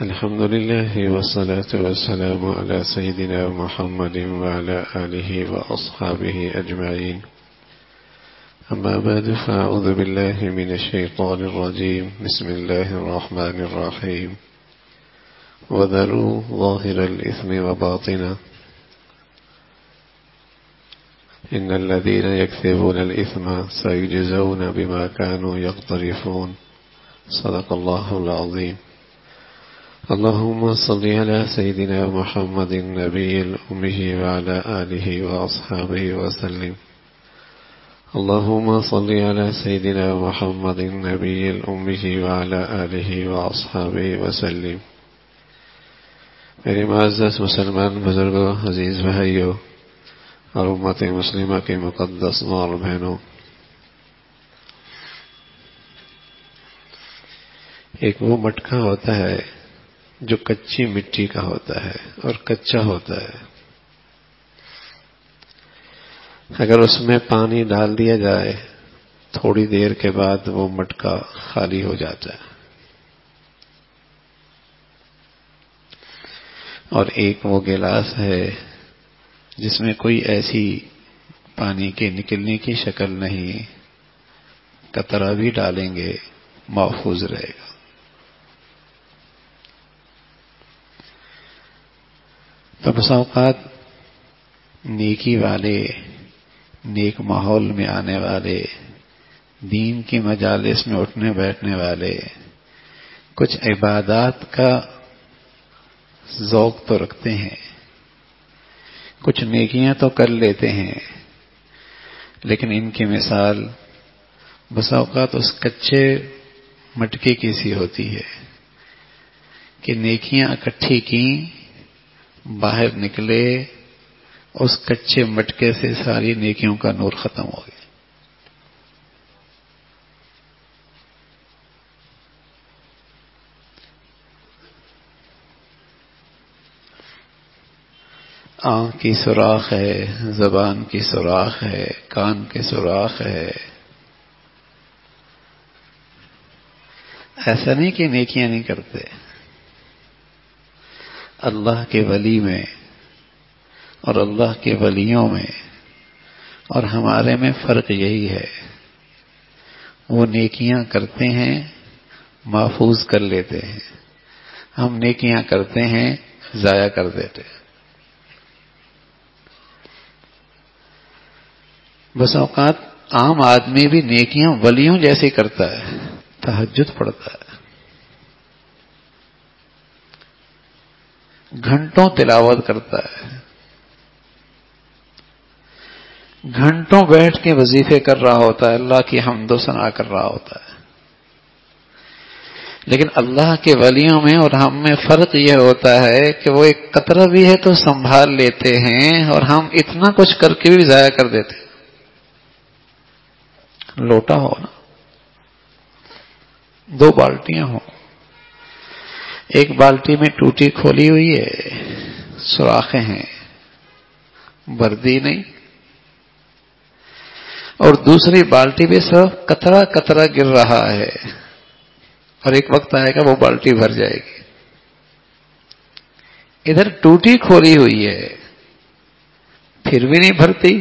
الحمد لله والصلاة والسلام على سيدنا محمد وعلى آله وأصحابه أجمعين. أما بعد فأعوذ بالله من الشيطان الرجيم. بسم الله الرحمن الرحيم. وذروا ظاهر الإثم وباطنه إن الذين يكسبون الإثم سيجزون بما كانوا يقترفون. صدق الله العظيم. اللهم صل على سيدنا محمد النبي الأمي وعلى آله وأصحابه وسلم. اللهم صل على سيدنا محمد النبي الأمي وعلى آله وأصحابه وسلم. میرے معزز مسلمان بزرگوں، عزیز بھائیوں اور امت مسلمہ کے مقدس ماں اور بہنوں، ایک وہ مٹکا ہوتا ہے جو کچی مٹی کا ہوتا ہے اور کچا ہوتا ہے. اگر اس میں پانی ڈال دیا جائے تھوڑی دیر کے بعد وہ مٹکا خالی ہو جاتا ہے. اور ایک وہ گلاس ہے جس میں کوئی ایسی پانی کے نکلنے کی شکل نہیں، قطرہ بھی ڈالیں گے محفوظ رہے گا. تو بسا اوقات نیکی والے، نیک ماحول میں آنے والے، دین کی مجالس میں اٹھنے بیٹھنے والے کچھ عبادات کا ذوق تو رکھتے ہیں، کچھ نیکیاں تو کر لیتے ہیں، لیکن ان کی مثال بسا اوقات اس کچے مٹکے کی سی ہوتی ہے کہ نیکیاں اکٹھی کی، باہر نکلے، اس کچے مٹکے سے ساری نیکیوں کا نور ختم ہو گیا. آنکھ کی سوراخ ہے، زبان کی سوراخ ہے، کان کے سوراخ ہے. ایسا نہیں کہ نیکیاں نہیں کرتے. اللہ کے ولی میں اور اللہ کے ولیوں میں اور ہمارے میں فرق یہی ہے، وہ نیکیاں کرتے ہیں، محفوظ کر لیتے ہیں. ہم نیکیاں کرتے ہیں، ضائع کر دیتے ہیں. بس اوقات عام آدمی بھی نیکیاں ولیوں جیسے کرتا ہے، تہجد پڑھتا ہے، گھنٹوں تلاوت کرتا ہے، گھنٹوں بیٹھ کے وظیفے کر رہا ہوتا ہے، اللہ کی حمد و ثنا کر رہا ہوتا ہے. لیکن اللہ کے ولیوں میں اور ہم میں فرق یہ ہوتا ہے کہ وہ ایک قطرہ بھی ہے تو سنبھال لیتے ہیں، اور ہم اتنا کچھ کر کے بھی ضائع کر دیتے ہیں. لوٹا ہو نا، 2 بالٹیاں ہوں، ایک بالٹی میں ٹوٹی کھولی ہوئی ہے، سوراخیں ہیں، بردی نہیں، اور دوسری بالٹی میں صرف قطرہ قطرہ گر رہا ہے، اور ایک وقت آئے گا وہ بالٹی بھر جائے گی. ادھر ٹوٹی کھولی ہوئی ہے پھر بھی نہیں بھرتی،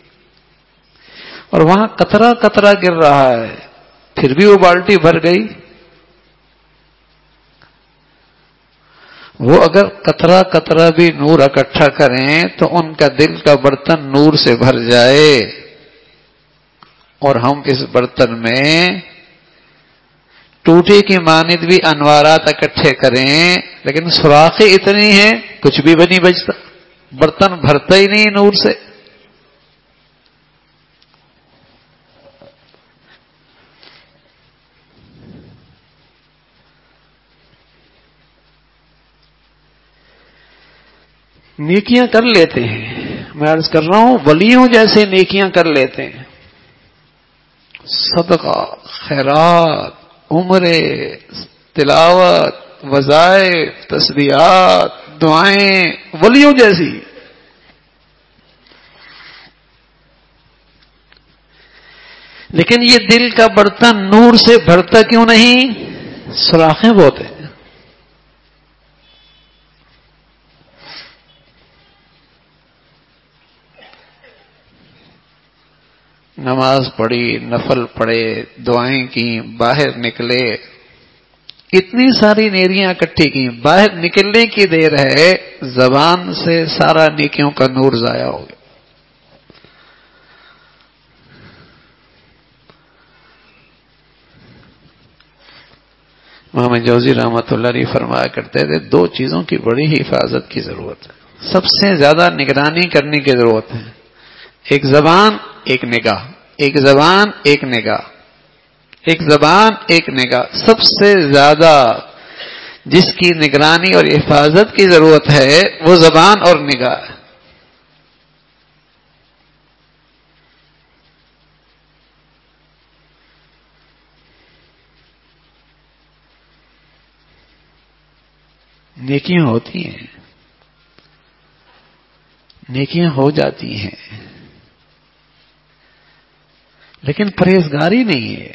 اور وہاں قطرہ قطرہ گر رہا ہے پھر بھی وہ بالٹی بھر گئی. وہ اگر قطرہ قطرہ بھی نور اکٹھا کریں تو ان کا دل کا برتن نور سے بھر جائے، اور ہم اس برتن میں ٹوٹی کی مانند بھی انوارات اکٹھے کریں، لیکن سوراخیں اتنی ہیں کچھ بھی نہیں بچتا، برتن بھرتا ہی نہیں نور سے. نیکیاں کر لیتے ہیں، میں عرض کر رہا ہوں ولیوں جیسے نیکیاں کر لیتے ہیں، صدقہ، خیرات، عمرے، تلاوت، وظائف، تسبیحات، دعائیں ولیوں جیسی. لیکن یہ دل کا برتن نور سے بھرتا کیوں نہیں؟ سوراخیں بہت ہیں. نماز پڑھی، نفل پڑھے، دعائیں کی، باہر نکلے، اتنی ساری نیکیاں اکٹھی کی، باہر نکلنے کی دیر ہے، زبان سے سارا نیکیوں کا نور ضائع ہو گیا۔ محمد جوزی رحمۃ اللہ علیہ فرمایا کرتے تھے، دو چیزوں کی بڑی ہی حفاظت کی ضرورت ہے، سب سے زیادہ نگرانی کرنے کی ضرورت ہے، ایک زبان، ایک نگاہ، ایک زبان، ایک نگاہ، ایک زبان، ایک نگاہ۔ سب سے زیادہ جس کی نگرانی اور حفاظت کی ضرورت ہے وہ زبان اور نگاہ ہے۔ نیکیاں ہوتی ہیں، نیکیاں ہو جاتی ہیں، لیکن پرہیزگاری نہیں ہے،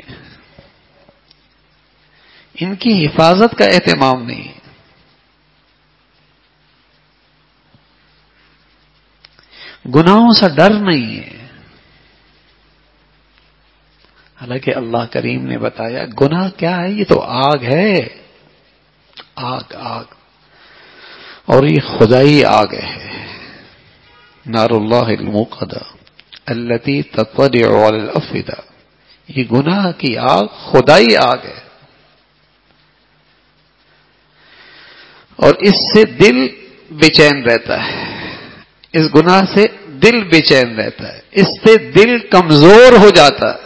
ان کی حفاظت کا اہتمام نہیں ہے۔ گناہوں سے ڈر نہیں ہے، حالانکہ اللہ کریم نے بتایا گناہ کیا ہے، یہ تو آگ ہے، آگ آگ، اور یہ خدائی آگ ہے، نار اللہ الموقدہ التی تطلع علی الافئدہ، یہ گناہ کی آگ خدائی آگ ہے، اور اس سے دل بے چین رہتا ہے، اس گناہ سے دل بے چین رہتا ہے، اس سے دل کمزور ہو جاتا ہے۔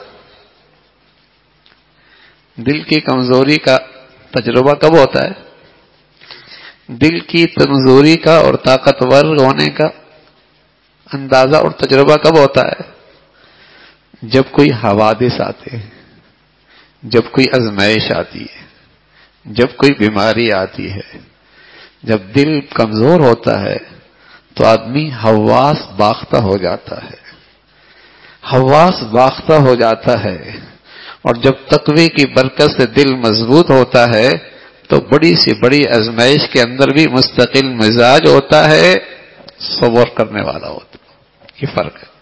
دل کی کمزوری کا تجربہ کب ہوتا ہے؟ دل کی کمزوری کا اور طاقتور ہونے کا اندازہ اور تجربہ کب ہوتا ہے؟ جب کوئی حوادث آتے ہیں، جب کوئی آزمائش آتی ہے، جب کوئی بیماری آتی ہے، جب دل کمزور ہوتا ہے تو آدمی حواس باختہ ہو جاتا ہے، حواس باختہ ہو جاتا ہے، اور جب تقوی کی برکت سے دل مضبوط ہوتا ہے تو بڑی سی بڑی آزمائش کے اندر بھی مستقل مزاج ہوتا ہے، صبر کرنے والا ہوتا ہے۔ یہ فرق ہے۔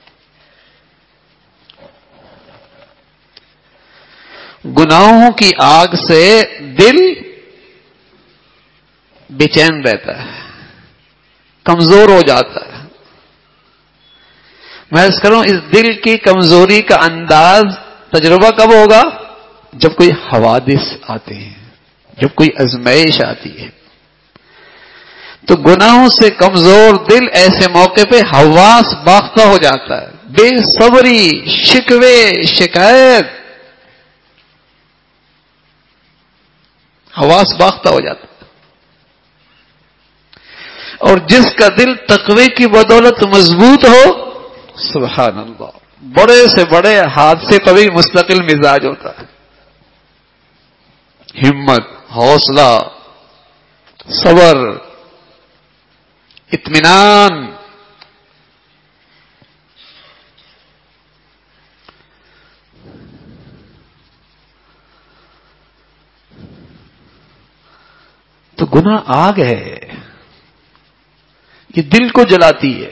گناہوں کی آگ سے دل بے چین رہتا ہے، کمزور ہو جاتا ہے۔ میں اس کروں، اس دل کی کمزوری کا انداز تجربہ کب ہوگا؟ جب کوئی حوادث آتے ہیں، جب کوئی آزمائش آتی ہے، تو گناہوں سے کمزور دل ایسے موقع پہ حواس باختہ ہو جاتا ہے، بے صبری، شکوے، شکایت، حواس باختہ ہو جاتا ہے۔ اور جس کا دل تقوی کی بدولت مضبوط ہو، سبحان اللہ، بڑے سے بڑے حادثے پر بھی مستقل مزاج ہوتا ہے، ہمت، حوصلہ، صبر، اطمینان۔ تو گناہ آگ ہے، یہ دل کو جلاتی ہے،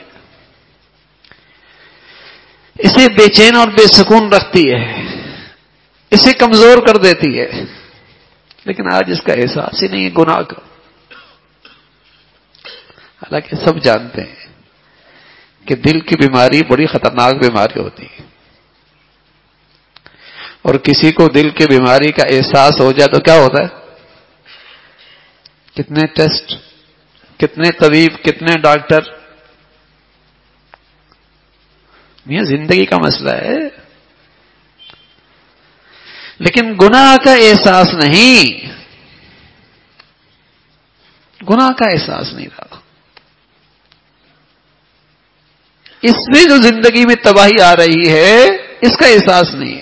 اسے بے چین اور بے سکون رکھتی ہے، اسے کمزور کر دیتی ہے، لیکن آج اس کا احساس ہی نہیں ہے گناہ کا۔ حالانکہ سب جانتے ہیں کہ دل کی بیماری بڑی خطرناک بیماری ہوتی ہے، اور کسی کو دل کی بیماری کا احساس ہو جائے تو کیا ہوتا ہے؟ کتنے ٹیسٹ، کتنے طبیب، کتنے ڈاکٹر، یہ زندگی کا مسئلہ ہے، لیکن گناہ کا احساس نہیں، گناہ کا احساس نہیں رہا، اس میں جو زندگی میں تباہی آ رہی ہے اس کا احساس نہیں ہے۔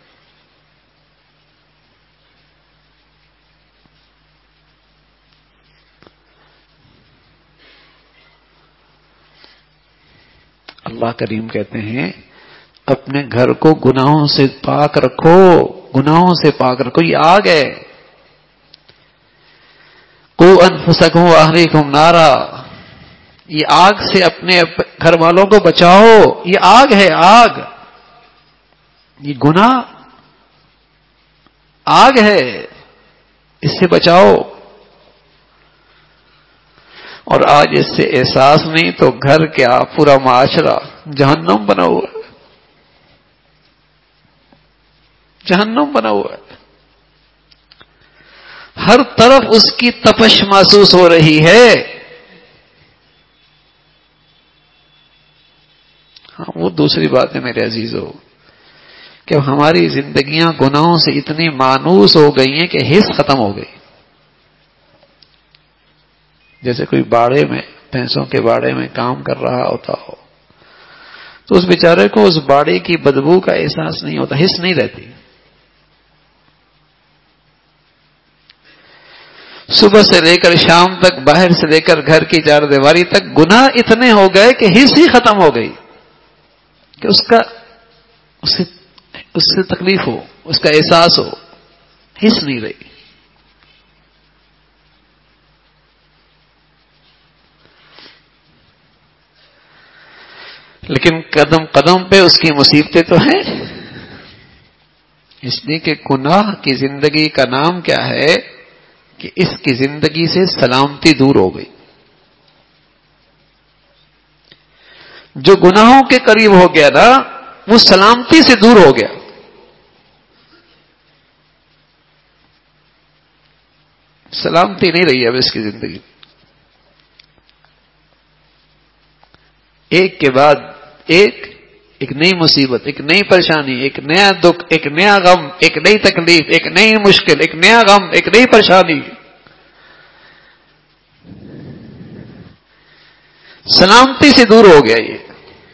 اللہ کریم کہتے ہیں اپنے گھر کو گناہوں سے پاک رکھو، گناہوں سے پاک رکھو، یہ آگ ہے۔ قوا انفسکم واہلیکم نارا، یہ آگ سے اپنے گھر والوں کو بچاؤ، یہ آگ ہے، آگ۔ یہ گناہ آگ ہے، اس سے بچاؤ. اور آج اس سے احساس نہیں تو گھر کیا پورا معاشرہ جہنم بنا ہوا ہے، جہنم بنا ہوا ہے. ہر طرف اس کی تپش محسوس ہو رہی ہے. ہاں وہ دوسری بات ہے میرے عزیزو کہ ہماری زندگیاں گناہوں سے اتنی مانوس ہو گئی ہیں کہ حس ختم ہو گئی. جیسے کوئی باڑے میں، بھینسوں کے باڑے میں کام کر رہا ہوتا ہو تو اس بیچارے کو اس باڑے کی بدبو کا احساس نہیں ہوتا، حس نہیں رہتی. صبح سے لے کر شام تک، باہر سے لے کر گھر کی چار دیواری تک گناہ اتنے ہو گئے کہ حس ہی ختم ہو گئی کہ اس سے تکلیف ہو، اس کا احساس ہو، حس نہیں رہی. لیکن قدم قدم پہ اس کی مصیبتیں تو ہیں. اس لیے کہ گناہ کی زندگی کا نام کیا ہے کہ اس کی زندگی سے سلامتی دور ہو گئی. جو گناہوں کے قریب ہو گیا نا وہ سلامتی سے دور ہو گیا. سلامتی نہیں رہی اب اس کی زندگی. ایک کے بعد ایک نئی مصیبت، ایک نئی پریشانی، ایک نیا دکھ، ایک نیا غم، ایک نئی تکلیف، ایک نئی مشکل، ایک نیا غم، ایک نئی پریشانی. سلامتی سے دور ہو گیا. یہ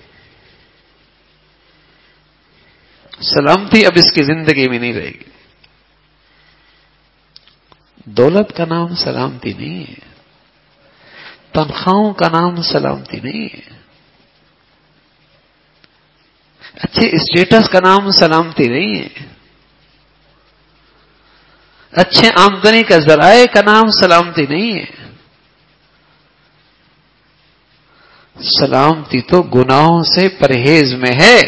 سلامتی اب اس کی زندگی میں نہیں رہے گی. دولت کا نام سلامتی نہیں ہے، تنخواہوں کا نام سلامتی نہیں ہے، اچھے اسٹیٹس کا نام سلامتی نہیں ہے، اچھے آمدنی کا ذرائع کا نام سلامتی نہیں ہے. سلامتی تو گناہوں سے پرہیز میں ہے.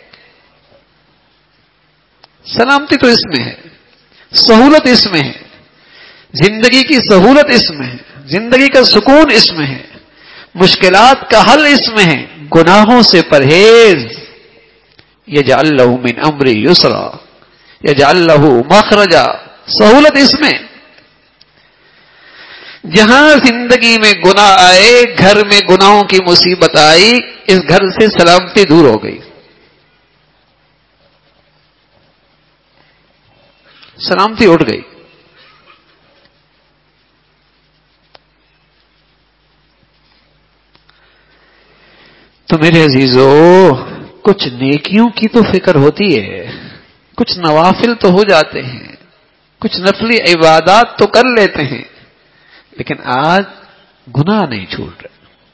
سلامتی تو اس میں ہے، سہولت اس میں ہے، زندگی کی سہولت اس میں ہے، زندگی کا سکون اس میں ہے، مشکلات کا حل اس میں ہے. گناہوں سے پرہیز. یجعل لہ من امری یسرا، یجعل لہ مخرجا. سہولت اس میں. جہاں زندگی میں گناہ آئے، گھر میں گناہوں کی مصیبت آئی، اس گھر سے سلامتی دور ہو گئی، سلامتی اٹھ گئی. تو میرے عزیزو کچھ نیکیوں کی تو فکر ہوتی ہے، کچھ نوافل تو ہو جاتے ہیں، کچھ نفلی عبادات تو کر لیتے ہیں، لیکن آج گناہ نہیں چھوٹ رہے.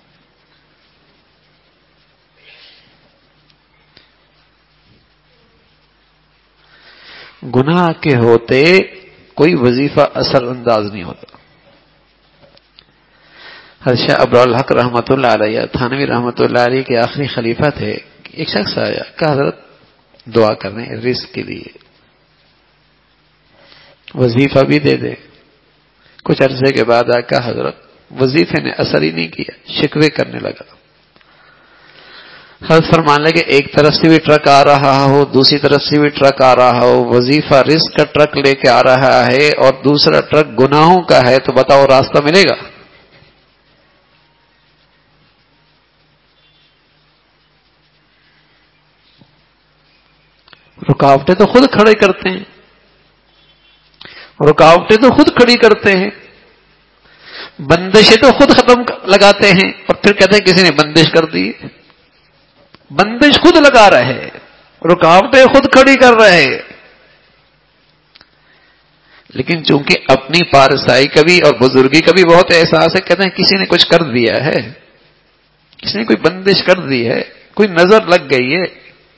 گناہ کے ہوتے کوئی وظیفہ اثر انداز نہیں ہوتا. شاہ ابوالحق رحمۃ اللہ علیہ تھانوی رحمۃ اللہ علیہ کے آخری خلیفہ تھے. ایک شخص آیا کہ حضرت دعا کرنے رزق کے لیے، وظیفہ بھی دے دے. کچھ عرصے کے بعد آ کہا حضرت وظیفے نے اثر ہی نہیں کیا، شکوے کرنے لگا. حضرت فرمان لگے ایک طرف سے بھی ٹرک آ رہا ہو، دوسری طرف سے بھی ٹرک آ رہا ہو، وظیفہ رزق کا ٹرک لے کے آ رہا ہے اور دوسرا ٹرک گناہوں کا ہے، تو بتاؤ راستہ ملے گا؟ رکاوٹیں تو خود کھڑے کرتے ہیں، رکاوٹیں تو خود کھڑی کرتے ہیں، بندشیں تو خود ختم لگاتے ہیں اور پھر کہتے ہیں کسی نے بندش کر دی. بندش خود لگا رہے، رکاوٹیں خود کھڑی کر رہے. لیکن چونکہ اپنی پارسائی کا بھی اور بزرگی کا بھی بہت احساس ہے، کہتے ہیں کسی نے کچھ کر دیا ہے، کسی نے کوئی بندش کر دی ہے، کوئی نظر لگ گئی ہے.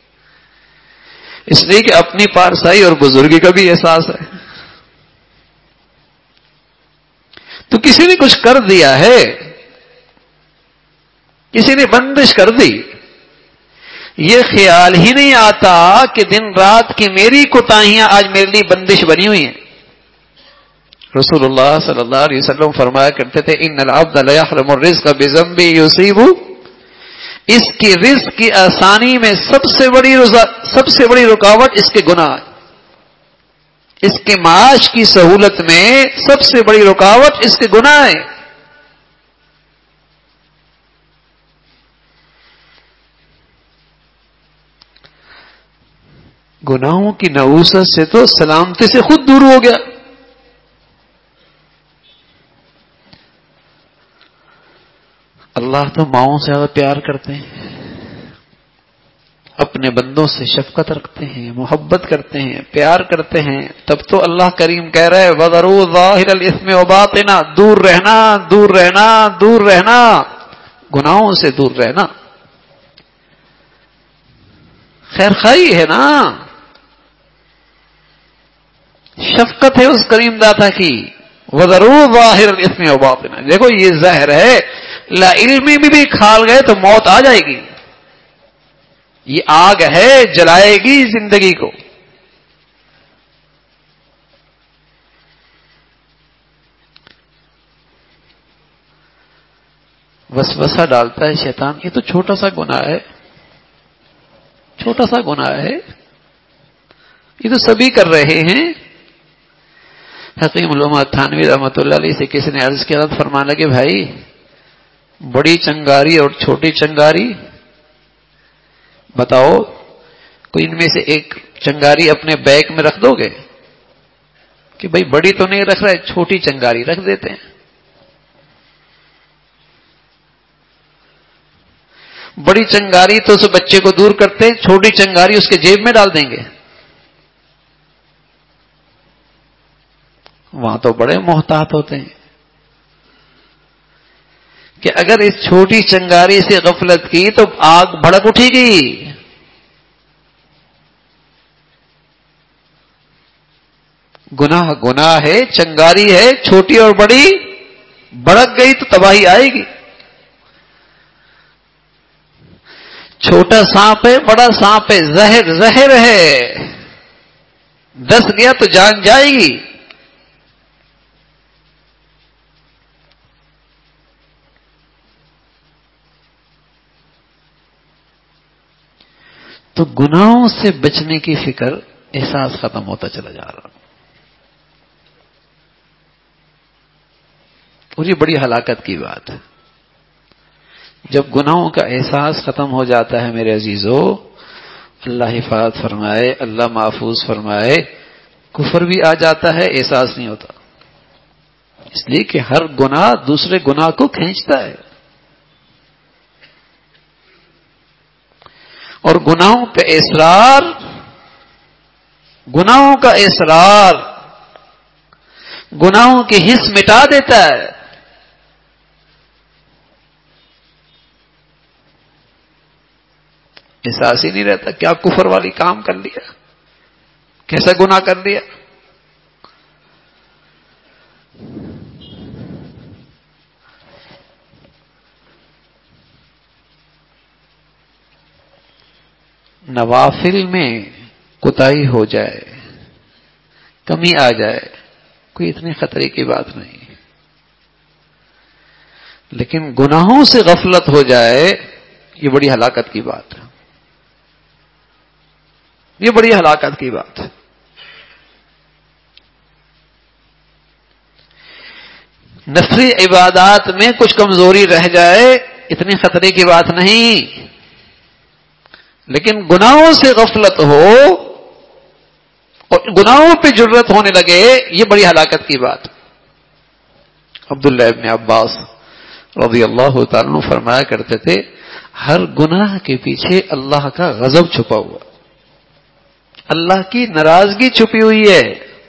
اس لیے کہ اپنی پارسائی اور بزرگی کا بھی احساس ہے. تو کسی نے کچھ کر دیا ہے، کسی نے بندش کر دی. یہ خیال ہی نہیں آتا کہ دن رات کی میری کوتاہیاں آج میرے لیے بندش بنی ہوئی ہیں. رسول اللہ صلی اللہ علیہ وسلم فرمایا کرتے تھے ان العبد لا يحرم الرزق بذنب يصيب. اس کی رزق کی آسانی میں سب سے بڑی رکاوٹ اس کے گناہ. اس کے معاش کی سہولت میں سب سے بڑی رکاوٹ اس کے گناہ ہے. گناہوں کی نحوست سے تو سلامتی سے خود دور ہو گیا. اللہ تو ماؤں سے زیادہ پیار کرتے ہیں, اپنے بندوں سے شفقت رکھتے ہیں, محبت کرتے ہیں, پیار کرتے ہیں. تب تو اللہ کریم کہہ رہے وَذَرُوا ظَاهِرَ الْإِثْمِ وَبَاطِنَهُ, دور رہنا دور رہنا دور رہنا, گناہوں سے دور رہنا. خیر خواہی ہے نا, شفقت ہے اس کریم داتا کی. وَذَرُوا ظَاهِرَ الْإِثْمِ وَبَاطِنَهُ. دیکھو یہ زہر ہے, لا علمی میں بھی کھال گئے تو موت آ جائے گی. یہ آگ ہے, جلائے گی زندگی کو. وسوسہ ڈالتا ہے شیطان, یہ تو چھوٹا سا گناہ ہے, چھوٹا سا گناہ ہے, یہ تو سبھی کر رہے ہیں. حکیم علامہ تھانوی رحمۃ اللہ علیہ سے کسی نے عرض کیا, فرمانے لگے بھائی بڑی چنگاری اور چھوٹی چنگاری بتاؤ, کوئی ان میں سے ایک چنگاری اپنے بیگ میں رکھ دو گے کہ بھائی بڑی تو نہیں رکھ رہے, چھوٹی چنگاری رکھ دیتے ہیں. بڑی چنگاری تو اس بچے کو دور کرتے ہیں, چھوٹی چنگاری اس کے جیب میں ڈال دیں گے. وہاں تو بڑے محتاط ہوتے ہیں کہ اگر اس چھوٹی چنگاری سے غفلت کی تو آگ بھڑک اٹھے گی. گناہ گناہ ہے, چنگاری ہے, چھوٹی اور بڑی بھڑک گئی تو تباہی آئے گی. چھوٹا سانپ ہے, بڑا سانپ ہے, زہر زہر ہے, ڈس گیا تو جان جائے گی. تو گناہوں سے بچنے کی فکر, احساس ختم ہوتا چلا جا رہا. اور یہ بڑی ہلاکت کی بات ہے. جب گناہوں کا احساس ختم ہو جاتا ہے میرے عزیزو, اللہ حفاظت فرمائے, اللہ محفوظ فرمائے, کفر بھی آ جاتا ہے, احساس نہیں ہوتا. اس لیے کہ ہر گناہ دوسرے گناہ کو کھینچتا ہے. اور گناہوں پہ اصرار, گناہوں کا اصرار گناہوں کی حس مٹا دیتا ہے. احساس ہی نہیں رہتا کیا کفر والی کام کر لیا, کیسا گناہ کر لیا. نوافل میں کوتاہی ہو جائے, کمی آ جائے, کوئی اتنی خطرے کی بات نہیں. لیکن گناہوں سے غفلت ہو جائے, یہ بڑی ہلاکت کی بات ہے. یہ بڑی ہلاکت کی بات ہے. نفلی عبادات میں کچھ کمزوری رہ جائے, اتنی خطرے کی بات نہیں. لیکن گناہوں سے غفلت ہو اور گناہوں پہ جرت ہونے لگے, یہ بڑی ہلاکت کی بات. عبداللہ ابن عباس رضی اللہ تعالیٰ عنہ فرمایا کرتے تھے, ہر گناہ کے پیچھے اللہ کا غضب چھپا ہوا, اللہ کی ناراضگی چھپی ہوئی ہے.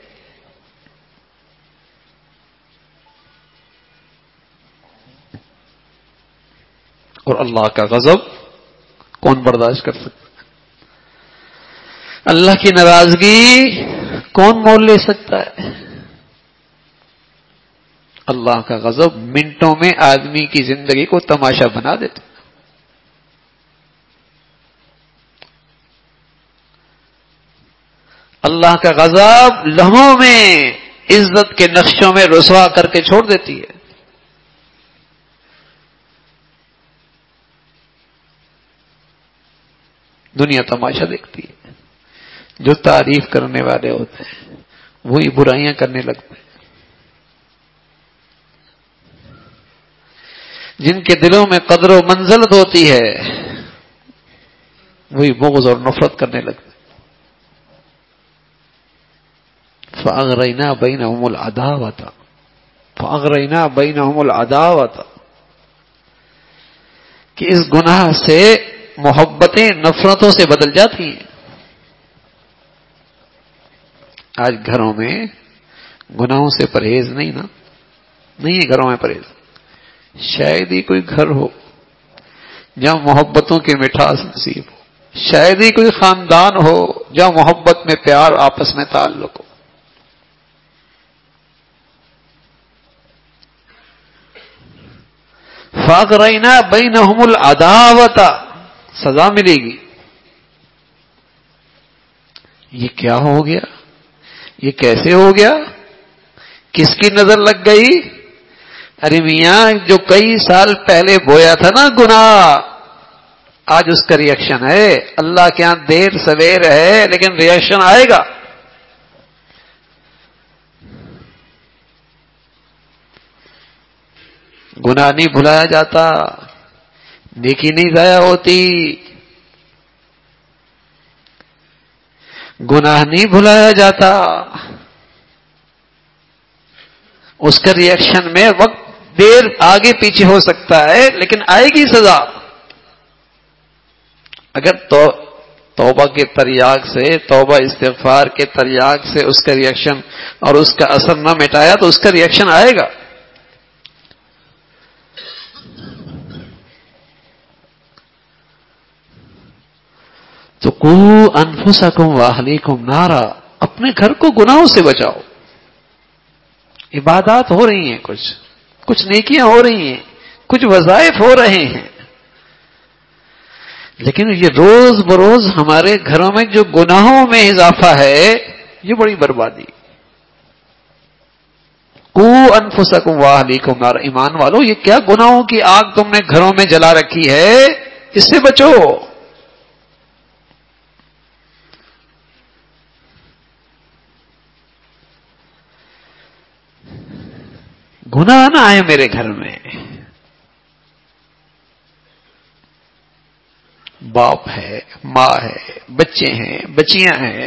اور اللہ کا غضب کون برداشت کر سکتا ہے؟ اللہ کی ناراضگی کون مول لے سکتا ہے؟ اللہ کا غضب منٹوں میں آدمی کی زندگی کو تماشا بنا دیتا. اللہ کا غضب لمحوں میں عزت کے نقشوں میں رسوا کر کے چھوڑ دیتی ہے. دنیا تماشا دیکھتی ہے. جو تعریف کرنے والے ہوتے ہیں وہی برائیاں کرنے لگتے ہیں. جن کے دلوں میں قدر و منزلت ہوتی ہے وہی بغض اور نفرت کرنے لگتے ہیں. فَأَغْرَيْنَا بَيْنَهُمُ الْعَدَاوَةَ کہ اس گناہ سے محبتیں نفرتوں سے بدل جاتی ہیں. آج گھروں میں گناہوں سے پرہیز نہیں ہے گھروں میں پرہیز. شاید ہی کوئی گھر ہو جہاں محبتوں کی مٹھاس نصیب ہو. شاید ہی کوئی خاندان ہو جہاں محبت میں پیار آپس میں تعلق ہو. فَأَغْرَيْنَا بَيْنَهُمُ الْعَدَاوَةَ سزا ملے گی. یہ کیا ہو گیا؟ یہ کیسے ہو گیا؟ کس کی نظر لگ گئی؟ ارے میاں جو کئی سال پہلے بویا تھا نا گناہ، آج اس کا ری ایکشن ہے. اللہ کے ہاں دیر سویر ہے لیکن ری ایکشن آئے گا. گناہ نہیں بھلایا جاتا، نیکی نہیں ضائع ہوتی. گناہ نہیں بھلایا جاتا، اس کا ری ایکشن میں وقت دیر آگے پیچھے ہو سکتا ہے لیکن آئے گی سزا. اگر توبہ کے تریاق سے، توبہ استغفار کے تریاق سے اس کا ری ایکشن اور اس کا اثر نہ مٹایا تو اس کا ری ایکشن آئے گا. تو قوا انفسکم واہلیکم نارا، اپنے گھر کو گناہوں سے بچاؤ. عبادات ہو رہی ہیں، کچھ نیکیاں ہو رہی ہیں، کچھ وظائف ہو رہے ہیں، لیکن یہ روز بروز ہمارے گھروں میں جو گناہوں میں اضافہ ہے یہ بڑی بربادی. قوا انفسکم واہلیکم نارا، ایمان والو یہ کیا گناہوں کی آگ تم نے گھروں میں جلا رکھی ہے، اس سے بچو. گناہ نہ آئے میرے گھر میں. باپ ہے، ماں ہے، بچے ہیں، بچیاں ہیں،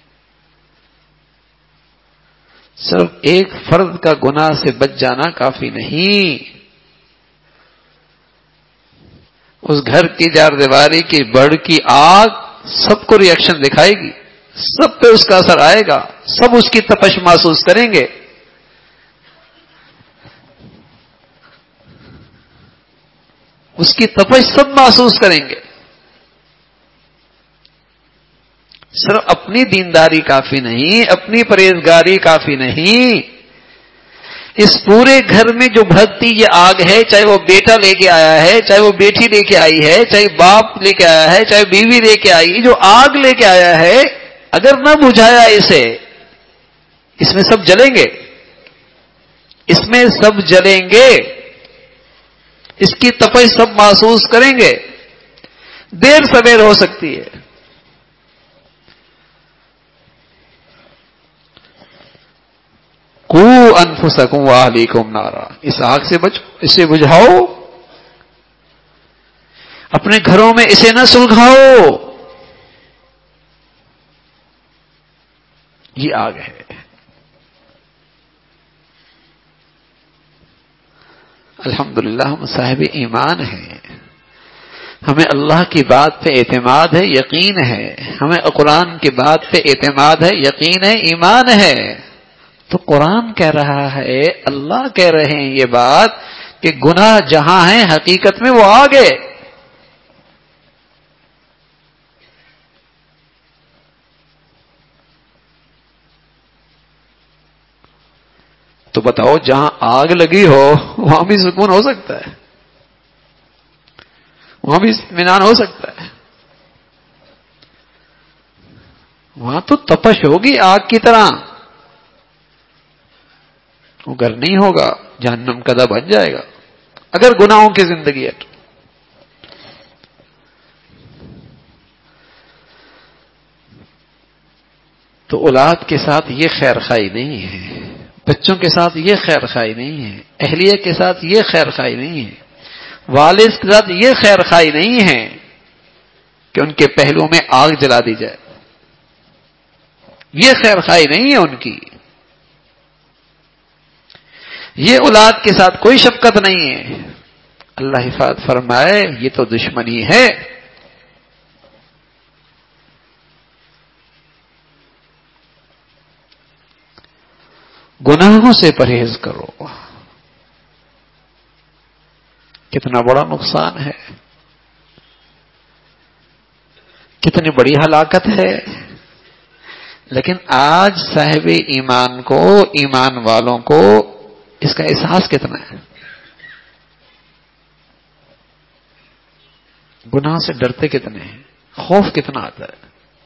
صرف ایک فرد کا گناہ سے بچ جانا کافی نہیں. اس گھر کی چار دیواری کی بڑھ کی آگ سب کو ری ایکشن دکھائے گی، سب پہ اس کا اثر آئے گا، سب اس کی تپش محسوس کریں گے. اس کی تپش سب محسوس کریں گے. صرف اپنی دینداری کافی نہیں، اپنی پرہیزگاری کافی نہیں، اس پورے گھر میں جو بھرتی یہ آگ ہے، چاہے وہ بیٹا لے کے آیا ہے، چاہے وہ بیٹی لے کے آئی ہے، چاہے باپ لے کے آیا ہے، چاہے بیوی لے کے آئی، جو آگ لے کے آیا ہے اگر نہ بجھایا اسے، اس میں سب جلیں گے، اس میں سب جلیں گے، اس کی تپش سب محسوس کریں گے. دیر سویر ہو سکتی ہے. قوا انفسکم واہلیکم نارا، اس آگ سے بچو، اسے بجھاؤ، اپنے گھروں میں اسے نہ سلگھاؤ. یہ آگ ہے. الحمدللہ ہم صاحب ایمان ہیں، ہمیں اللہ کی بات پہ اعتماد ہے، یقین ہے، ہمیں قرآن کی بات پہ اعتماد ہے، یقین ہے، ایمان ہے. تو قرآن کہہ رہا ہے، اللہ کہہ رہے ہیں یہ بات کہ گناہ جہاں ہیں حقیقت میں وہ آگے. تو بتاؤ جہاں آگ لگی ہو وہاں بھی سکون ہو سکتا ہے، وہاں بھی اطمینان ہو سکتا ہے، وہاں تو تپش ہوگی آگ کی طرح، وہ گھر نہیں ہوگا، جہنم کا بن جائے گا اگر گناہوں کی زندگی ہے تو اولاد کے ساتھ یہ خیر خائی نہیں ہے، بچوں کے ساتھ یہ خیر خائی نہیں ہے، اہلیہ کے ساتھ یہ خیر خائی نہیں ہے، والد کے ساتھ یہ خیر خائی نہیں ہے کہ ان کے پہلو میں آگ جلا دی جائے، یہ خیر خائی نہیں ہے ان کی، یہ اولاد کے ساتھ کوئی شفقت نہیں ہے۔ اللہ حفاظت فرمائے یہ تو دشمنی ہے۔ گناہوں سے پرہیز کرو، کتنا بڑا نقصان ہے، کتنی بڑی ہلاکت ہے، لیکن آج صاحب ایمان کو، ایمان والوں کو اس کا احساس کتنا ہے، گناہ سے ڈرتے کتنے ہیں، خوف کتنا آتا ہے۔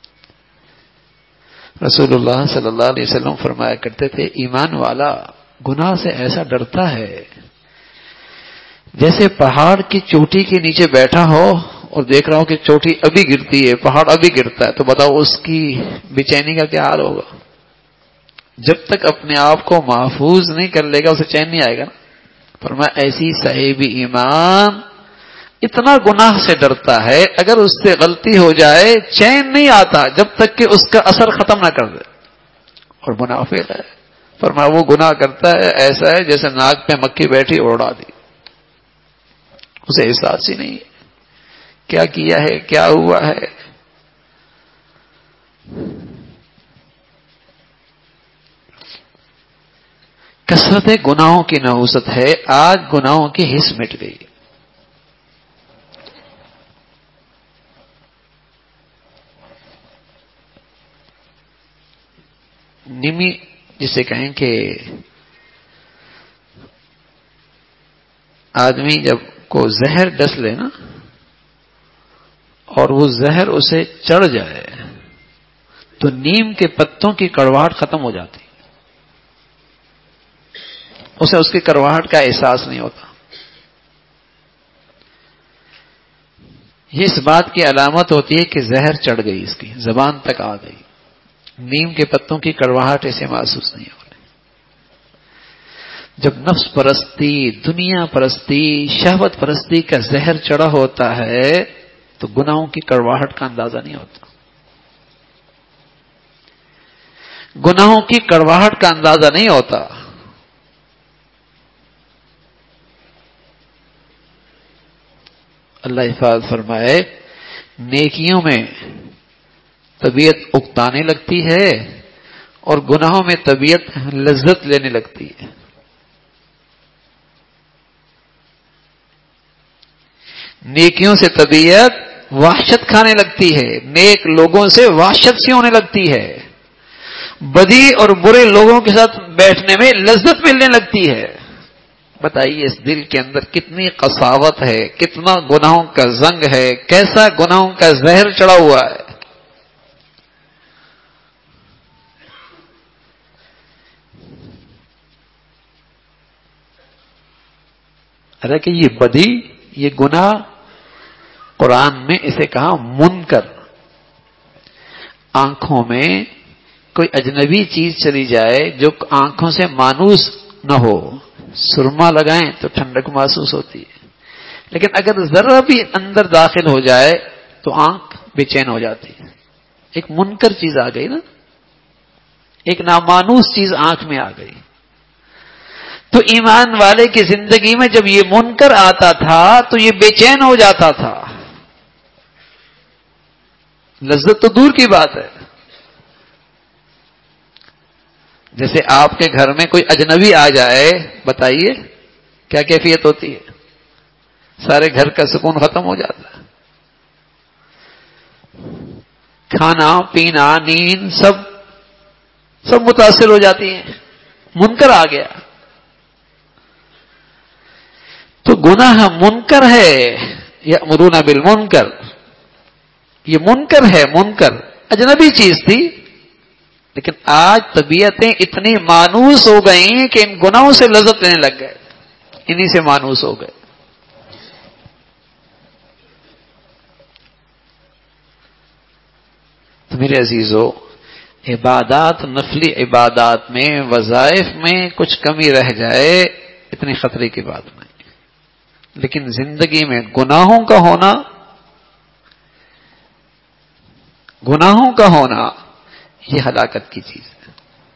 رسول اللہ صلی اللہ علیہ وسلم فرمایا کرتے تھے ایمان والا گناہ سے ایسا ڈرتا ہے جیسے پہاڑ کی چوٹی کے نیچے بیٹھا ہو اور دیکھ رہا ہو کہ چوٹی ابھی گرتی ہے، پہاڑ ابھی گرتا ہے، تو بتاؤ اس کی بے چینی کا کیا حال ہوگا؟ جب تک اپنے آپ کو محفوظ نہیں کر لے گا اسے چین نہیں آئے گا نا۔ فرمایا ایسی صاحب ایمان اتنا گناہ سے ڈرتا ہے اگر اس سے غلطی ہو جائے چین نہیں آتا جب تک کہ اس کا اثر ختم نہ کر دے، اور منافق ہے فرمایا وہ گناہ کرتا ہے ایسا ہے جیسے ناک پہ مکھی بیٹھی اڑا دی، اسے احساس ہی نہیں کیا کیا ہے، کیا ہوا ہے۔ کثرت گناہوں کی نحوست ہے، آج گناہوں کی حس مٹ گئی۔ نمی جسے کہیں کہ آدمی جب کو زہر ڈس لے نا اور وہ زہر اسے چڑھ جائے تو نیم کے پتوں کی کڑواہٹ ختم ہو جاتی، اسے اس کی کڑواہٹ کا احساس نہیں ہوتا۔ یہ اس بات کی علامت ہوتی ہے کہ زہر چڑھ گئی، اس کی زبان تک آ گئی، نیم کے پتوں کی کڑواہٹ اسے محسوس نہیں ہو رہی۔ جب نفس پرستی، دنیا پرستی، شہوت پرستی کا زہر چڑھا ہوتا ہے تو گناہوں کی کڑواہٹ کا اندازہ نہیں ہوتا، گناہوں کی کڑواہٹ کا اندازہ نہیں ہوتا۔ اللہ حفاظت فرمائے نیکیوں میں طبیعت اکتانے لگتی ہے اور گناہوں میں طبیعت لذت لینے لگتی ہے۔ نیکیوں سے طبیعت وحشت کھانے لگتی ہے، نیک لوگوں سے وحشت سی ہونے لگتی ہے، بدی اور برے لوگوں کے ساتھ بیٹھنے میں لذت ملنے لگتی ہے۔ بتائیے اس دل کے اندر کتنی قساوت ہے، کتنا گناہوں کا زنگ ہے، کیسا گناہوں کا زہر چڑھا ہوا ہے۔ ارے کہ یہ بدی، یہ گناہ قرآن میں اسے کہا منکر۔ آنکھوں میں کوئی اجنبی چیز چلی جائے جو آنکھوں سے مانوس نہ ہو، سرما لگائیں تو ٹھنڈک محسوس ہوتی ہے، لیکن اگر ذرا بھی اندر داخل ہو جائے تو آنکھ بے چین ہو جاتی ہے۔ ایک منکر چیز آ گئی نا، ایک نامانوس چیز آنکھ میں آ گئی۔ تو ایمان والے کی زندگی میں جب یہ منکر آتا تھا تو یہ بے چین ہو جاتا تھا، لذت تو دور کی بات ہے۔ جیسے آپ کے گھر میں کوئی اجنبی آ جائے، بتائیے کیا کیفیت ہوتی ہے؟ سارے گھر کا سکون ختم ہو جاتا ہے، کھانا پینا نیند سب متاثر ہو جاتی ہیں، منکر آ گیا۔ تو گناہ منکر ہے، یأمرون بالمنکر، یہ منکر ہے، منکر اجنبی چیز تھی لیکن آج طبیعتیں اتنی مانوس ہو گئیں کہ ان گناہوں سے لذت لینے لگ گئے، انہی سے مانوس ہو گئے. تو میرے عزیزو، عبادات، نفلی عبادات میں، وظائف میں کچھ کمی رہ جائے اتنی خطرے کی بات نہیں، لیکن زندگی میں گناہوں کا ہونا یہ ہلاکت کی چیز ہے.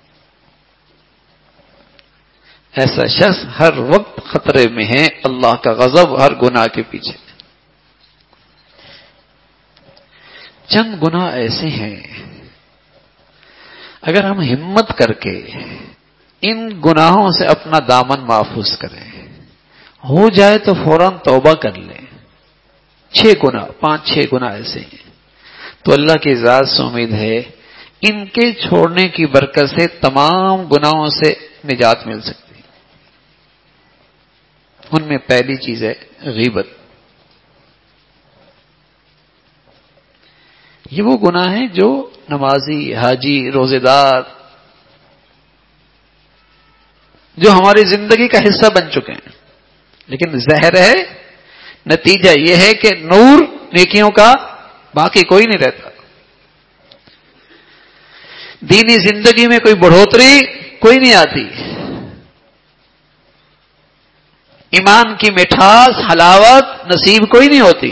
ایسا شخص ہر وقت خطرے میں ہے، اللہ کا غضب ہر گناہ کے پیچھے. چند گناہ ایسے ہیں اگر ہم ہمت کر کے ان گناہوں سے اپنا دامن محفوظ کریں، ہو جائے تو فوراً توبہ کر لیں. 5-6 گناہ ایسے ہیں تو اللہ کی ذات سے امید ہے ان کے چھوڑنے کی برکت سے تمام گناہوں سے نجات مل سکتی ہے. ان میں پہلی چیز ہے غیبت. یہ وہ گناہ ہیں جو نمازی، حاجی، روزے دار جو ہماری زندگی کا حصہ بن چکے ہیں، لیکن زہر ہے. نتیجہ یہ ہے کہ نور نیکیوں کا باقی کوئی نہیں رہتا. دینی زندگی میں کوئی بڑھوتری کوئی نہیں آتی. ایمان کی مٹھاس، حلاوت نصیب کوئی نہیں ہوتی.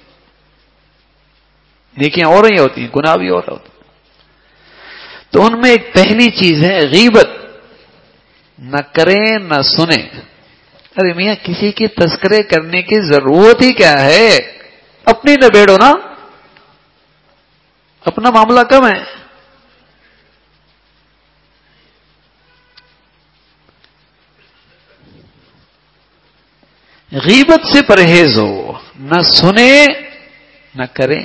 نیکیاں اور ہی ہوتی ہیں، گناہ بھی اور ہوتے ہیں. تو ان میں ایک پہلی چیز ہے غیبت. نہ کریں نہ سنیں. ارے میاں، کسی کی تذکرے کرنے کی ضرورت ہی کیا ہے؟ اپنی نبیڑو نا، اپنا معاملہ کم ہے. غیبت سے پرہیز ہو، نہ سنے نہ کریں.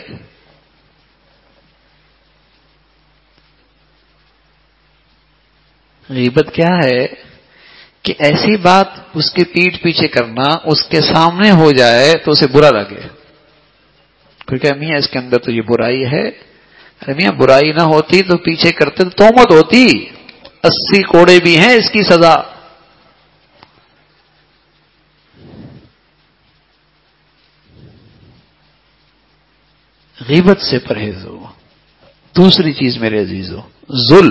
غیبت کیا ہے کہ ایسی بات اس کے پیٹھ پیچھے کرنا، اس کے سامنے ہو جائے تو اسے برا لگے. کوئی کہ میاں اس کے اندر تو یہ برائی ہے. ارے میاں، برائی نہ ہوتی تو پیچھے کرتے تو تہمت ہوتی. 80 کوڑے بھی ہیں اس کی سزا. غیبت سے پرہیز ہو. دوسری چیز میرے عزیزو، ظلم.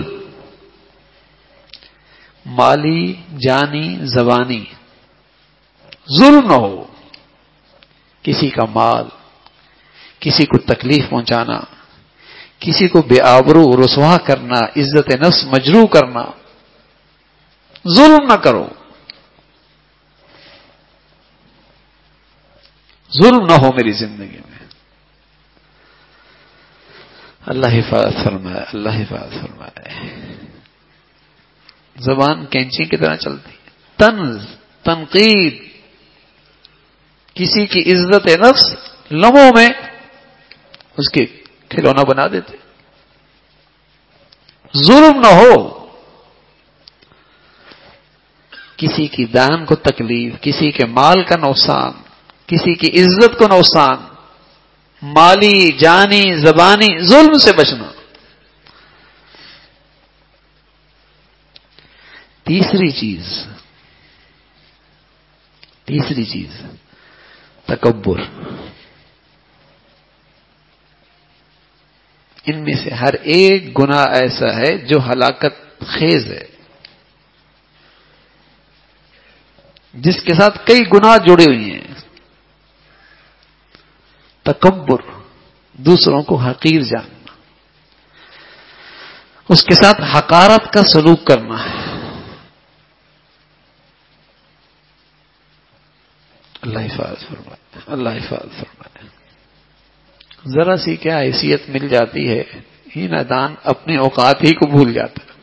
مالی، جانی، زبانی ظلم نہ ہو. کسی کا مال، کسی کو تکلیف پہنچانا، کسی کو بے آبرو رسوا کرنا، عزت نفس مجروح کرنا، ظلم نہ کرو. ظلم نہ ہو میری زندگی میں. اللہ حفاظت فرمائے، اللہ حفاظت فرمائے. زبان کینچی کی طرح چلتی ہے. طنز، تنقید، کسی کی عزت نفس لمحوں میں اس کے کھلونا بنا دیتے. ظلم نہ ہو. کسی کی دان کو تکلیف، کسی کے مال کا نقصان، کسی کی عزت کو نقصان، مالی، جانی، زبانی ظلم سے بچنا. تیسری چیز تکبر. ان میں سے ہر ایک گناہ ایسا ہے جو ہلاکت خیز ہے، جس کے ساتھ کئی گناہ جڑے ہوئے ہیں. تکبر، دوسروں کو حقیر جاننا، اس کے ساتھ حقارت کا سلوک کرنا. اللہ حفاظت فرمائے، اللہ حفاظت فرمائے. ذرا سی کیا حیثیت مل جاتی ہے، ہی نادان اپنے اوقات ہی کو بھول جاتا ہے.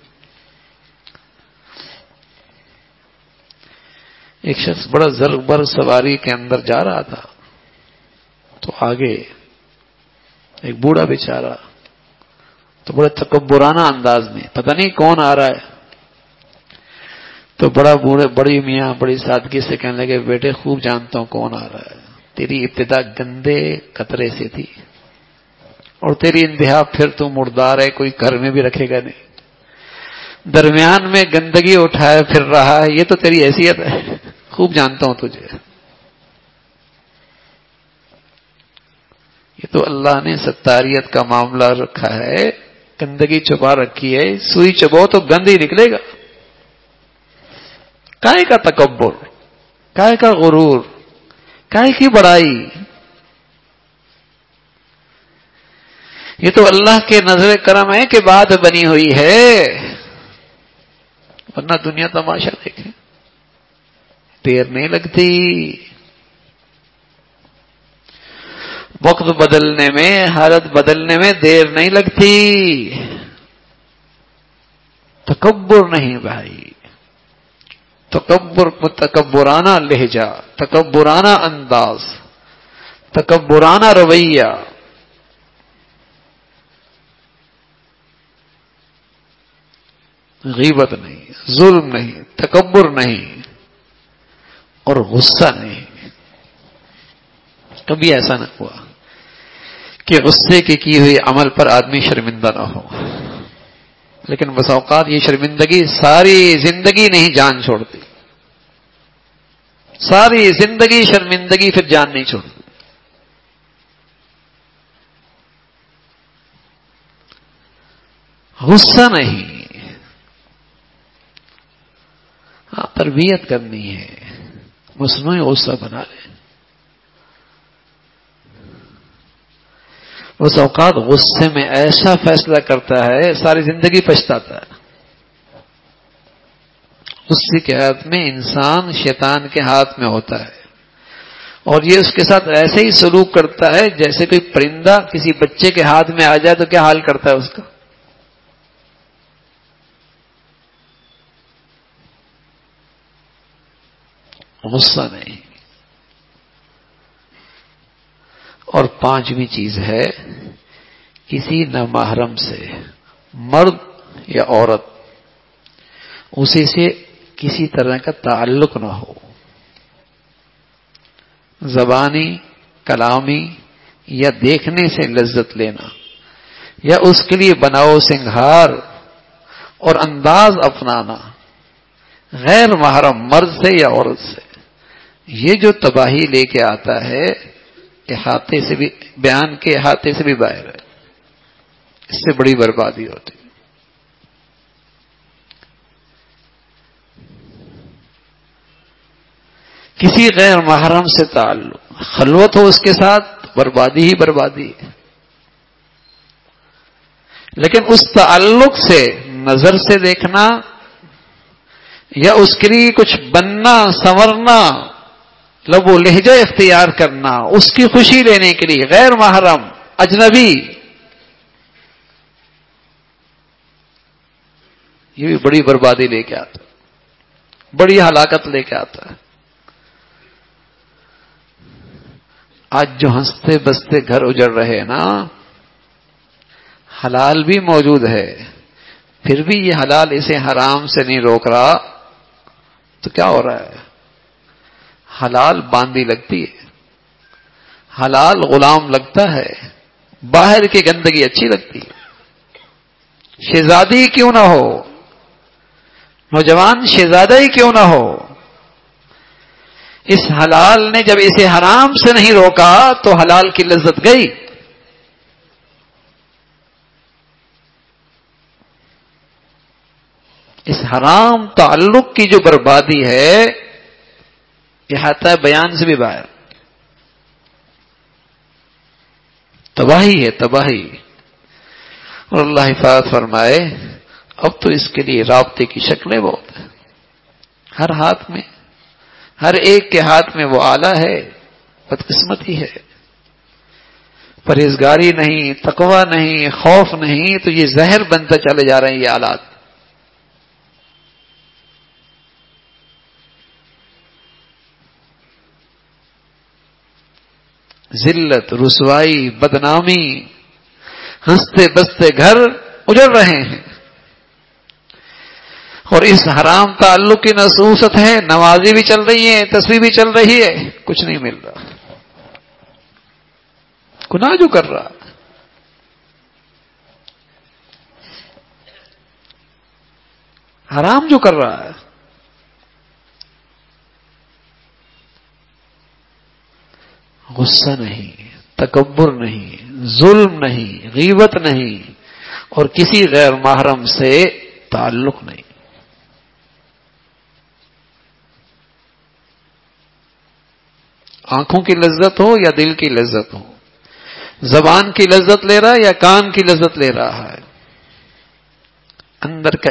ایک شخص بڑا زربر سواری کے اندر جا رہا تھا تو آگے ایک بوڑھا بیچارہ تو بڑے تکبرانہ انداز میں، پتہ نہیں کون آ رہا ہے، تو بڑی میاں بڑی سادگی سے کہنے لگے، بیٹے خوب جانتا ہوں کون آ رہا ہے. تیری ابتدا گندے قطرے سے تھی اور تیری انتہا پھر تو مردار ہے، کوئی گھر میں بھی رکھے گا نہیں. درمیان میں گندگی اٹھائے پھر رہا ہے، یہ تو تیری حیثیت ہے، خوب جانتا ہوں تجھے. یہ تو اللہ نے ستاریت کا معاملہ رکھا ہے، گندگی چھپا رکھی ہے، سوئی چبو تو گند ہی نکلے گا. کائے کا تکبر، کائے کا غرور، کائے کی بڑائی. یہ تو اللہ کے نظر کرم ہے کہ بات بنی ہوئی ہے، ورنہ دنیا تماشا دیکھے. دیر نہیں لگتی، وقت بدلنے میں، حالت بدلنے میں دیر نہیں لگتی. تکبر نہیں بھائی، تکبرانہ لہجہ، تکبرانہ انداز، تکبرانہ رویہ. غیبت نہیں، ظلم نہیں، تکبر نہیں، اور غصہ نہیں. کبھی ایسا نہ ہوا کہ غصے کی ہوئی عمل پر آدمی شرمندہ نہ ہو. لیکن بس اوقات یہ شرمندگی ساری زندگی نہیں جان چھوڑتی، ساری زندگی شرمندگی پھر جان نہیں چھوڑتی. غصہ نہیں، ہاں تربیت کرنی ہے، مصنوعی غصہ بنا لے. اس اوقات غصے میں ایسا فیصلہ کرتا ہے ساری زندگی پچھتاتا ہے. غصے کے ہاتھ میں انسان شیطان کے ہاتھ میں ہوتا ہے، اور یہ اس کے ساتھ ایسے ہی سلوک کرتا ہے جیسے کوئی پرندہ کسی بچے کے ہاتھ میں آ جائے تو کیا حال کرتا ہے اس کا. غصہ نہیں. اور پانچویں چیز ہے، کسی نامحرم سے، مرد یا عورت، اسی سے کسی طرح کا تعلق نہ ہو. زبانی، کلامی یا دیکھنے سے لذت لینا، یا اس کے لیے بناؤ سنگھار اور انداز اپنانا غیر محرم مرد سے یا عورت سے، یہ جو تباہی لے کے آتا ہے احاطے سے بھی، بیان کے احاطے سے بھی باہر ہے. اس سے بڑی بربادی ہوتی ہے. کسی غیر محرم سے تعلق، خلوت ہو اس کے ساتھ، بربادی ہی بربادی ہے. لیکن اس تعلق سے نظر سے دیکھنا یا اس کے لیے کچھ بننا سنورنا، لب و لہجہ اختیار کرنا، اس کی خوشی لینے کے لیے غیر محرم اجنبی، یہ بھی بڑی بربادی لے کے آتا ہے، بڑی ہلاکت لے کے آتا ہے. آج جو ہنستے بستے گھر اجڑ رہے نا، حلال بھی موجود ہے، پھر بھی یہ حلال اسے حرام سے نہیں روک رہا، تو کیا ہو رہا ہے؟ حلال باندھی لگتی ہے، حلال غلام لگتا ہے، باہر کی گندگی اچھی لگتی ہے. شہزادی کیوں نہ ہو، نوجوان شہزادہ ہی کیوں نہ ہو، اس حلال نے جب اسے حرام سے نہیں روکا تو حلال کی لذت گئی. اس حرام تعلق کی جو بربادی ہے، احاطہ بیان سے بھی باہر، تباہی ہے، تباہی. اور اللہ حفاظت فرمائے، اب تو اس کے لیے رابطے کی شکلیں بہت ہیں. ہر ہاتھ میں، ہر ایک کے ہاتھ میں وہ آلہ ہے، بدقسمتی ہے. پرہیزگاری نہیں، تقوی نہیں، خوف نہیں، تو یہ زہر بنتا چلے جا رہے ہیں یہ آلات. ذلت، رسوائی، بدنامی، ہنستے بستے گھر اجڑ رہے ہیں. اور اس حرام تعلق کی نصوصت ہے، نمازی بھی چل رہی ہیں، تسبیح بھی چل رہی ہے، کچھ نہیں مل رہا. گناہ جو کر رہا. حرام جو کر رہا ہے. غصہ نہیں، تکبر نہیں، ظلم نہیں، غیبت نہیں، اور کسی غیر محرم سے تعلق نہیں. آنکھوں کی لذت ہو یا دل کی لذت ہو، زبان کی لذت لے رہا ہے یا کان کی لذت لے رہا ہے، اندر کا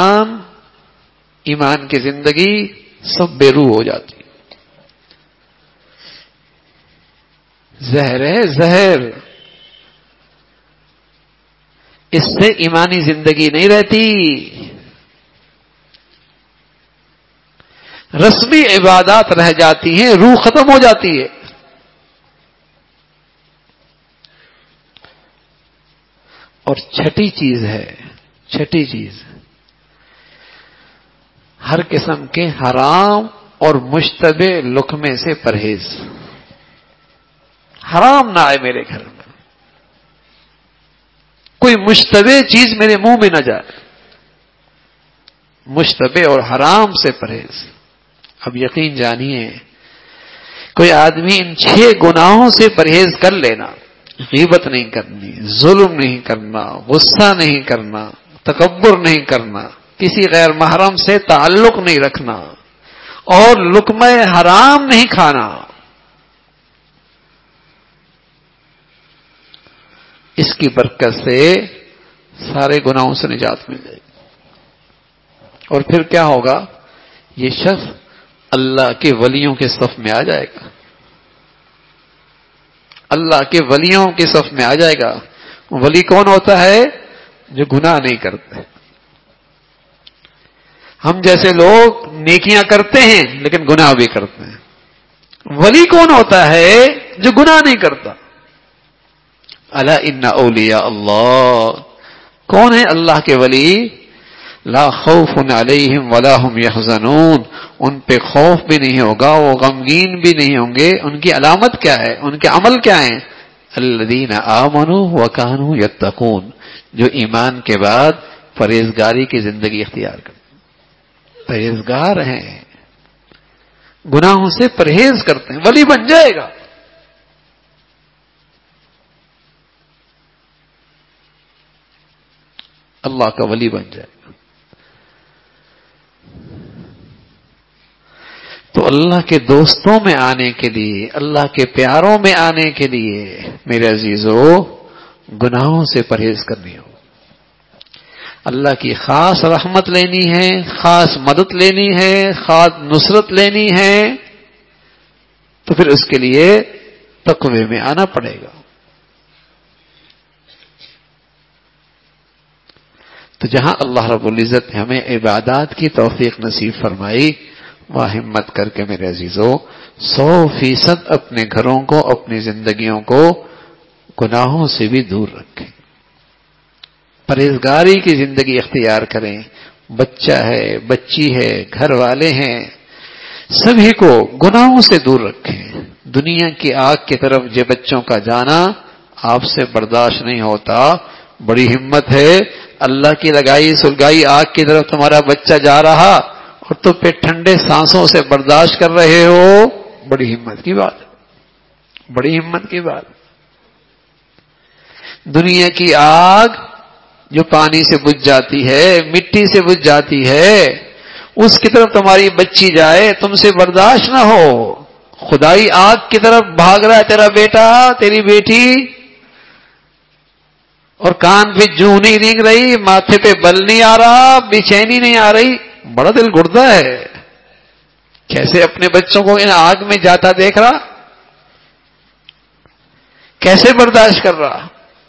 ایمان کی زندگی سب بے روح ہو جاتی. زہر ہے زہر، اس سے ایمانی زندگی نہیں رہتی. رسمی عبادات رہ جاتی ہیں، روح ختم ہو جاتی ہے. اور چھٹی چیز ہر قسم کے حرام اور مشتبہ لقمے سے پرہیز. حرام نہ آئے میرے گھر میں، کوئی مشتبہ چیز میرے منہ میں نہ جائے. مشتبہ اور حرام سے پرہیز. اب یقین جانیے، کوئی آدمی ان 6 گناہوں سے پرہیز کر لینا، غیبت نہیں کرنی، ظلم نہیں کرنا، غصہ نہیں کرنا، تکبر نہیں کرنا، کسی غیر محرم سے تعلق نہیں رکھنا، اور لقمہ حرام نہیں کھانا، اس کی برکت سے سارے گناہوں سے نجات مل جائے گی. اور پھر کیا ہوگا؟ یہ شخص اللہ کے ولیوں کے صف میں آ جائے گا. اللہ کے ولیوں کے صف میں آ جائے گا. ولی کون ہوتا ہے؟ جو گناہ نہیں کرتے. ہم جیسے لوگ نیکیاں کرتے ہیں لیکن گناہ بھی کرتے ہیں. ولی کون ہوتا ہے؟ جو گناہ نہیں کرتا. الا ان اولیاء اللہ، کون ہے اللہ کے ولی؟ لا خوف علیہم ولا هم یحزنون، ان پہ خوف بھی نہیں ہوگا، وہ غمگین بھی نہیں ہوں گے. ان کی علامت کیا ہے؟ ان کے عمل کیا ہیں؟ الذین آمنوا وکانوا یتقون، جو ایمان کے بعد پرہیزگاری کی زندگی اختیار کرتے ہیں. پرہیزگار ہیں، گناہوں سے پرہیز کرتے ہیں، ولی بن جائے گا. اللہ کا ولی بن جائے گا. تو اللہ کے دوستوں میں آنے کے لیے، اللہ کے پیاروں میں آنے کے لیے میرے عزیزو، گناہوں سے پرہیز کرنی ہو. اللہ کی خاص رحمت لینی ہے، خاص مدد لینی ہے، خاص نصرت لینی ہے، تو پھر اس کے لیے تقوی میں آنا پڑے گا. تو جہاں اللہ رب العزت نے ہمیں عبادات کی توفیق نصیب فرمائی، وہاں ہمت کر کے میرے عزیزو 100% اپنے گھروں کو، اپنی زندگیوں کو گناہوں سے بھی دور رکھیں. پرہیزگاری کی زندگی اختیار کریں. بچہ ہے، بچی ہے، گھر والے ہیں، سبھی کو گناہوں سے دور رکھیں. دنیا کی آگ کی طرف یہ بچوں کا جانا آپ سے برداشت نہیں ہوتا. بڑی ہمت ہے، اللہ کی لگائی سلگائی آگ کی طرف تمہارا بچہ جا رہا اور تم پہ ٹھنڈے سانسوں سے برداشت کر رہے ہو. بڑی ہمت کی بات، بڑی ہمت کی بات. دنیا کی آگ جو پانی سے بجھ جاتی ہے، مٹی سے بجھ جاتی ہے، اس کی طرف تمہاری بچی جائے، تم سے برداشت نہ ہو. خدائی آگ کی طرف بھاگ رہا ہے تیرا بیٹا، تیری بیٹی، اور کان پہ جوں نہیں رینگ رہی، ماتھے پہ بل نہیں آ رہا، بے چینی نہیں آ رہی. بڑا دل گردہ ہے. کیسے اپنے بچوں کو ان آگ میں جاتا دیکھ رہا، کیسے برداشت کر رہا.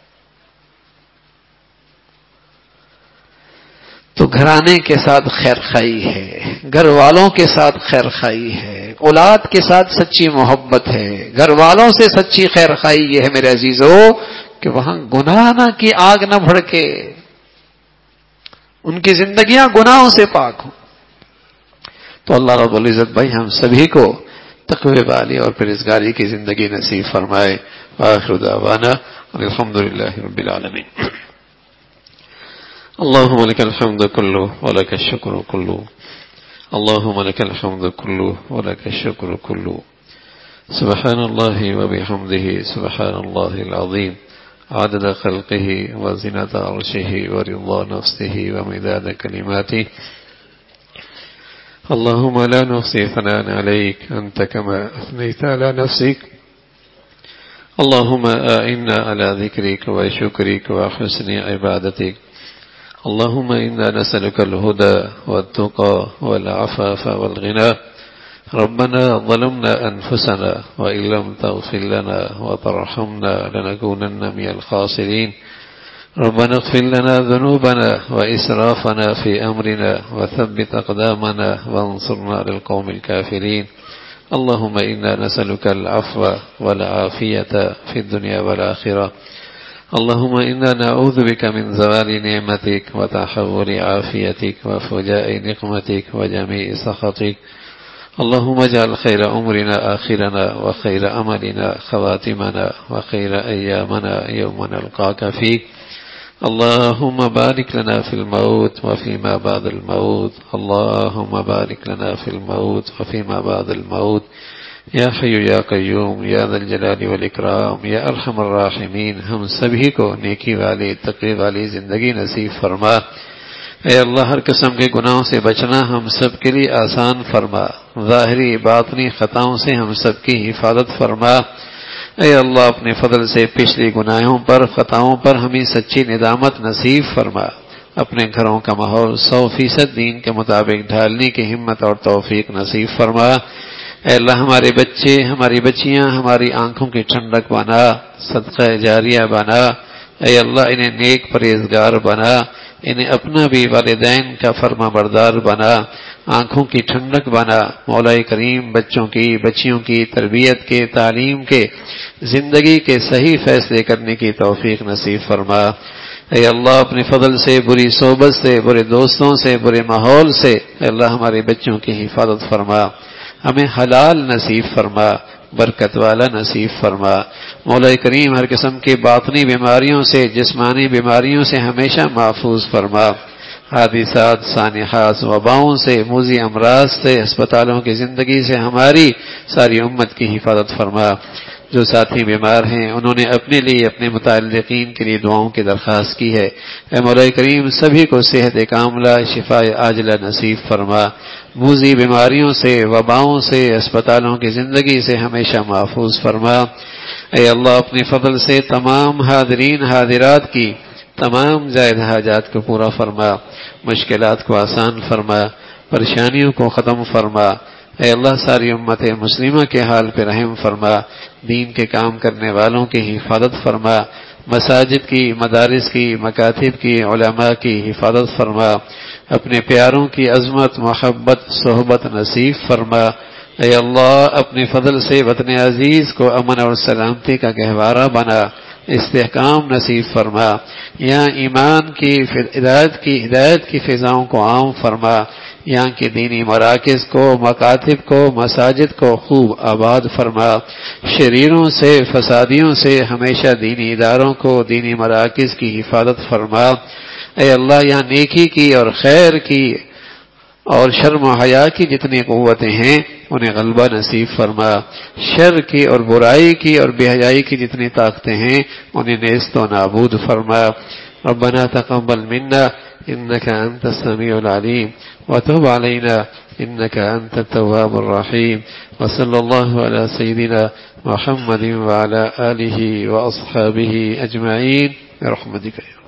تو گھرانے کے ساتھ خیر خائی ہے، گھر والوں کے ساتھ خیر خائی ہے، اولاد کے ساتھ سچی محبت ہے، گھر والوں سے سچی خیر خائی یہ ہے میرے عزیزو کہ وہاں گناہ نہ کی آگ نہ بھڑکے، ان کی زندگیاں گناہوں سے پاک ہوں. تو اللہ رب العزت بھائی ہم سبھی کو تقوی والی اور پرہیزگاری کی زندگی نصیب فرمائے. وآخر دعوانا الحمدللہ رب العالمین. اللهم لك الحمد كله ولك الشكر كله. اللهم لك الحمد كله ولك الشكر كله. سبحان الله وبحمده سبحان الله العظيم عدد خلقه وزنة عرشه ورضا نفسه ومداد كلماته. اللهم لا نحصي ثناء عليك أنت كما أثنيت على نفسك. اللهم أعنا على ذكرك وشكرك وحسن عبادتك. اللهم إنا نسألك الهدى والتقى والعفاف والغنى. ربنا ظلمنا أنفسنا وإن لم تغفر لنا وترحمنا لنكونن من الخاسرين. ربنا اغفر لنا ذنوبنا وإسرافنا في أمرنا وثبت أقدامنا وانصرنا على القوم الكافرين. اللهم إنا نسألك العفو والعافية في الدنيا والآخرة. اللهم إنا نعوذ بك من زوال نعمتك وتحول عافيتك وفجاء نقمتك وجميع سخطك. اللهم اجعل خير أمرنا آخرنا وخير أملنا خواتمنا وخير أيامنا يوم نلقاك فيه. اللهم بارك لنا في الموت وفيما بعد الموت. اللهم بارك لنا في الموت وفيما بعد الموت. یا حی یا قیوم یا ذا الجلال والاکرام یا ارحم الراحمین، ہم سبھی کو نیکی والی تقوی والی زندگی نصیب فرما۔ اے اللہ، ہر قسم کے گناہوں سے بچنا ہم سب کے لیے آسان فرما، ظاہری باطنی خطاؤں سے ہم سب کی حفاظت فرما۔ اے اللہ، اپنے فضل سے پچھلی گناہوں پر خطاؤں پر ہمیں سچی ندامت نصیب فرما۔ اپنے گھروں کا ماحول 100% دین کے مطابق ڈھالنے کی ہمت اور توفیق نصیب فرما۔ اے اللہ، ہمارے بچے، ہماری بچیاں ہماری آنکھوں کی ٹھنڈک بنا، صدقہ جاریہ بنا۔ اے اللہ، انہیں نیک پرہیزگار بنا، انہیں اپنا بھی والدین کا فرما بردار بنا، آنکھوں کی ٹھنڈک بنا۔ مولا کریم، بچوں کی بچیوں کی تربیت کے، تعلیم کے، زندگی کے صحیح فیصلے کرنے کی توفیق نصیب فرما۔ اے اللہ، اپنے فضل سے بری صحبت سے، برے دوستوں سے، برے ماحول سے اے اللہ ہمارے بچوں کی حفاظت فرما، ہمیں حلال نصیب فرما، برکت والا نصیب فرما۔ مولا کریم، ہر قسم کی باطنی بیماریوں سے، جسمانی بیماریوں سے ہمیشہ محفوظ فرما۔ حادثات، سانحات، وباؤں سے، موذی امراض سے، ہسپتالوں کی زندگی سے ہماری ساری امت کی حفاظت فرما۔ جو ساتھی بیمار ہیں انہوں نے اپنے لیے، اپنے متعلقین کے لیے دعاؤں کی درخواست کی ہے۔ اے مولا کریم، سبھی کو صحت کاملہ، شفاء عاجلہ نصیب فرما۔ موذی بیماریوں سے، وباؤں سے، اسپتالوں کی زندگی سے ہمیشہ محفوظ فرما۔ اے اللہ، اپنے فضل سے تمام حاضرین حاضرات کی تمام زائد حاجات کو پورا فرما، مشکلات کو آسان فرما، پریشانیوں کو ختم فرما۔ اے اللہ، ساری امت مسلمہ کے حال پہ رحم فرما، دین کے کام کرنے والوں کی حفاظت فرما، مساجد کی، مدارس کی، مکاتب کی، علماء کی حفاظت فرما، اپنے پیاروں کی عظمت، محبت، صحبت نصیب فرما۔ اے اللہ، اپنے فضل سے وطن عزیز کو امن اور سلامتی کا گہوارہ بنا، استحکام نصیب فرما۔ یہاں ایمان کی، ہدایت کی فضاؤں کو عام فرما، یہاں کے دینی مراکز کو، مکاتب کو، مساجد کو خوب آباد فرما۔ شریروں سے، فسادیوں سے ہمیشہ دینی اداروں کو، دینی مراکز کی حفاظت فرما۔ اے اللہ، یہاں نیکی کی اور خیر کی اور شرم و حیا کی جتنی قوتیں ہیں انہیں غلبہ نصیب فرما۔ شر کی اور برائی کی اور بے حیائی کی جتنی طاقتیں ہیں انہیں نیست و نابود فرما۔ ربنا تقبل منا انك انت السميع العليم وتب علينا انك انت التواب الرحيم وصلى الله على سيدنا محمد وعلى آله واصحابه اجمعين برحمتك.